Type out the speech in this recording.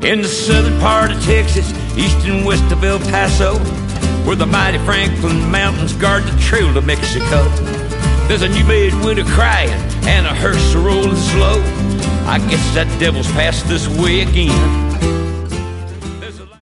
In the southern part of Texas, east and west of El Paso, where the mighty Franklin Mountains guard the trail to Mexico, there's a new bed winter crying and a hearse a rolling slow. I guess that devil's passed this way again.